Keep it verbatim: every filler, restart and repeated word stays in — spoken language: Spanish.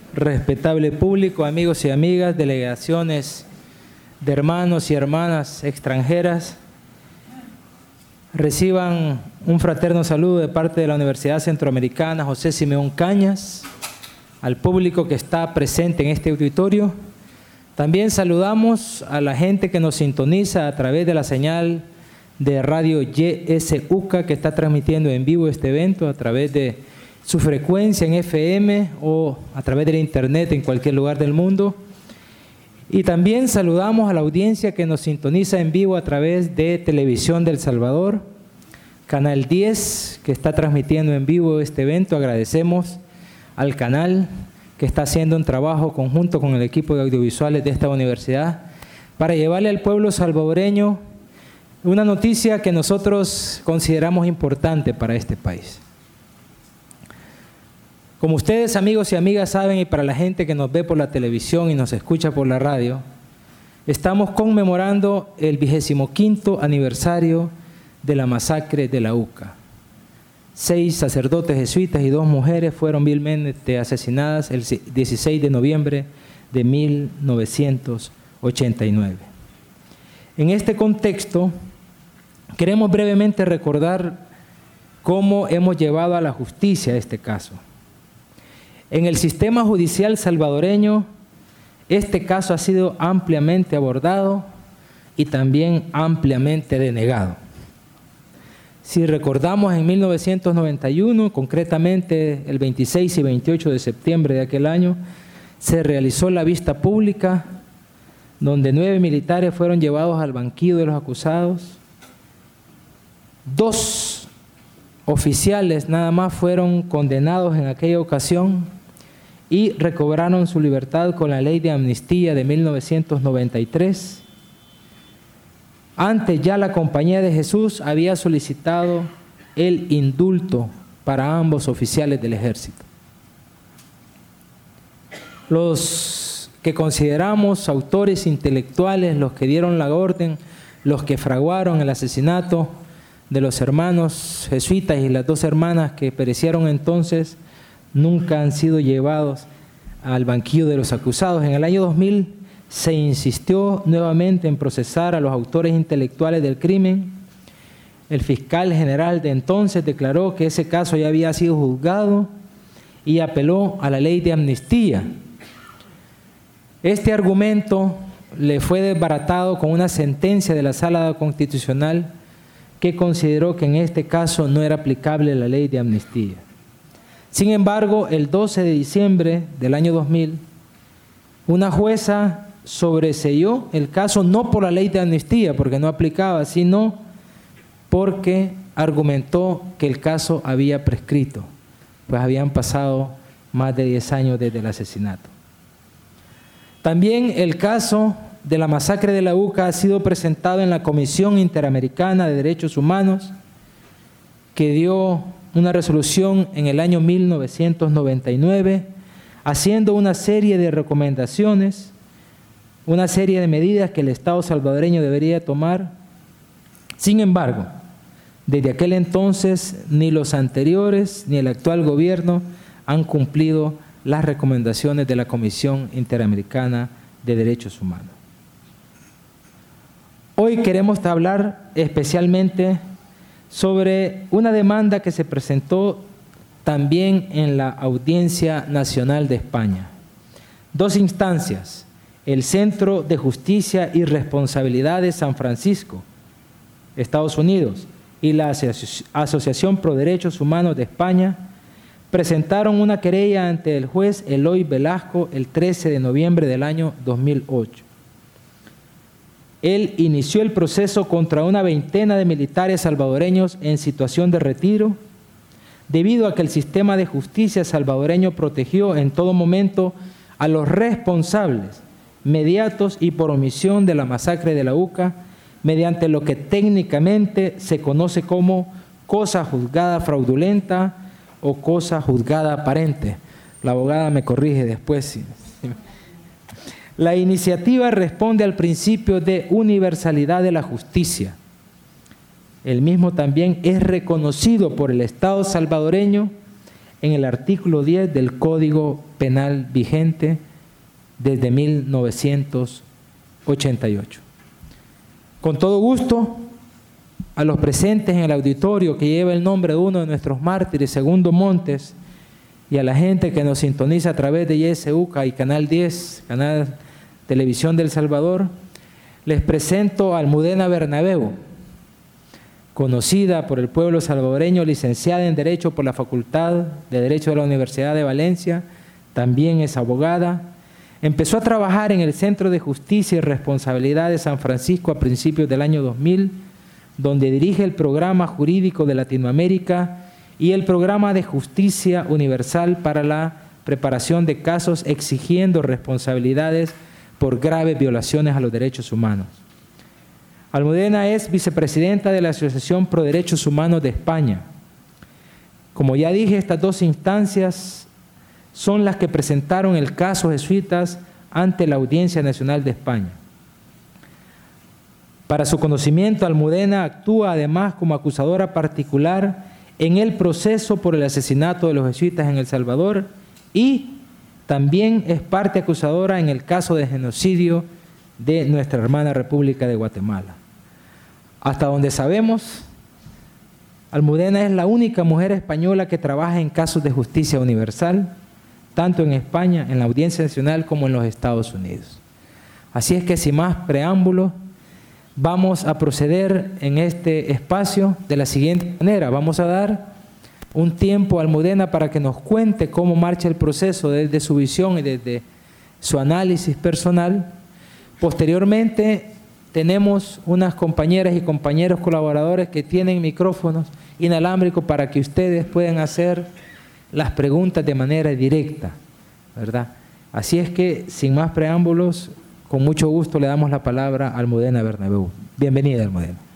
respetable público, amigos y amigas, delegaciones de hermanos y hermanas extranjeras, reciban un fraterno saludo de parte de la Universidad Centroamericana José Simeón Cañas, al público que está presente en este auditorio. También saludamos a la gente que nos sintoniza a través de la señal de Radio Y S U C A, que está transmitiendo en vivo este evento a través de su frecuencia en F M o a través de la internet en cualquier lugar del mundo. Y también saludamos a la audiencia que nos sintoniza en vivo a través de Televisión del Salvador, Canal diez, que está transmitiendo en vivo este evento. Agradecemos al canal que está haciendo un trabajo conjunto con el equipo de audiovisuales de esta universidad para llevarle al pueblo salvadoreño una noticia que nosotros consideramos importante para este país. Como ustedes, amigos y amigas, saben, y para la gente que nos ve por la televisión y nos escucha por la radio, estamos conmemorando el vigésimo quinto aniversario de la masacre de la U C A. Seis sacerdotes jesuitas y dos mujeres fueron vilmente asesinadas el dieciséis de noviembre de mil novecientos ochenta y nueve. En este contexto, queremos brevemente recordar cómo hemos llevado a la justicia este caso. En el sistema judicial salvadoreño, este caso ha sido ampliamente abordado y también ampliamente denegado. Si recordamos, en mil novecientos noventa y uno, concretamente el veintiséis y veintiocho de septiembre de aquel año, se realizó la vista pública donde nueve militares fueron llevados al banquillo de los acusados. Dos oficiales nada más fueron condenados en aquella ocasión y recobraron su libertad con la ley de amnistía de mil novecientos noventa y tres. Antes ya la Compañía de Jesús había solicitado el indulto para ambos oficiales del ejército. Los que consideramos autores intelectuales, los que dieron la orden, los que fraguaron el asesinato de los hermanos jesuitas y las dos hermanas que perecieron entonces, nunca han sido llevados al banquillo de los acusados. En el año dos mil se insistió nuevamente en procesar a los autores intelectuales del crimen. El fiscal general de entonces declaró que ese caso ya había sido juzgado y apeló a la ley de amnistía. Este argumento le fue desbaratado con una sentencia de la Sala Constitucional que consideró que en este caso no era aplicable la ley de amnistía. Sin embargo, el doce de diciembre del año dos mil, una jueza sobreseyó el caso no por la ley de amnistía, porque no aplicaba, sino porque argumentó que el caso había prescrito, pues habían pasado más de diez años desde el asesinato. También el caso de la masacre de la U C A ha sido presentado en la Comisión Interamericana de Derechos Humanos, que dio una resolución en el año mil novecientos noventa y nueve, haciendo una serie de recomendaciones, una serie de medidas que el Estado salvadoreño debería tomar. Sin embargo, desde aquel entonces, ni los anteriores ni el actual gobierno han cumplido las recomendaciones de la Comisión Interamericana de Derechos Humanos. Hoy queremos hablar especialmente sobre una demanda que se presentó también en la Audiencia Nacional de España. Dos instancias, el Centro de Justicia y Responsabilidad de San Francisco, Estados Unidos, y la Asociación Pro Derechos Humanos de España, presentaron una querella ante el juez Eloy Velasco el trece de noviembre del año dos mil ocho. Él inició el proceso contra una veintena de militares salvadoreños en situación de retiro, debido a que el sistema de justicia salvadoreño protegió en todo momento a los responsables mediatos y por omisión de la masacre de la U C A, mediante lo que técnicamente se conoce como cosa juzgada fraudulenta o cosa juzgada aparente. La abogada me corrige después. La iniciativa responde al principio de universalidad de la justicia. El mismo también es reconocido por el Estado salvadoreño en el artículo diez del Código Penal vigente desde mil novecientos ochenta y ocho. Con todo gusto, a los presentes en el auditorio que lleva el nombre de uno de nuestros mártires, Segundo Montes, y a la gente que nos sintoniza a través de Y S U C A y Canal diez, Canal Televisión del Salvador, les presento a Almudena Bernabeu, conocida por el pueblo salvadoreño, licenciada en Derecho por la Facultad de Derecho de la Universidad de Valencia, también es abogada. Empezó a trabajar en el Centro de Justicia y Responsabilidad de San Francisco a principios del año dos mil, donde dirige el Programa Jurídico de Latinoamérica y el Programa de Justicia Universal para la preparación de casos exigiendo responsabilidades por graves violaciones a los derechos humanos. Almudena es vicepresidenta de la Asociación Pro Derechos Humanos de España. Como ya dije, estas dos instancias son las que presentaron el caso Jesuitas ante la Audiencia Nacional de España. Para su conocimiento, Almudena actúa además como acusadora particular en el proceso por el asesinato de los jesuitas en El Salvador y también es parte acusadora en el caso de genocidio de nuestra hermana República de Guatemala. Hasta donde sabemos, Almudena es la única mujer española que trabaja en casos de justicia universal, tanto en España, en la Audiencia Nacional, como en los Estados Unidos. Así es que, sin más preámbulos, vamos a proceder en este espacio de la siguiente manera. Vamos a dar un tiempo a Almudena para que nos cuente cómo marcha el proceso desde su visión y desde su análisis personal. Posteriormente, tenemos unas compañeras y compañeros colaboradores que tienen micrófonos inalámbricos para que ustedes puedan hacer las preguntas de manera directa, ¿verdad? Así es que, sin más preámbulos, con mucho gusto le damos la palabra a Almudena Bernabeu. Bienvenida, Almudena.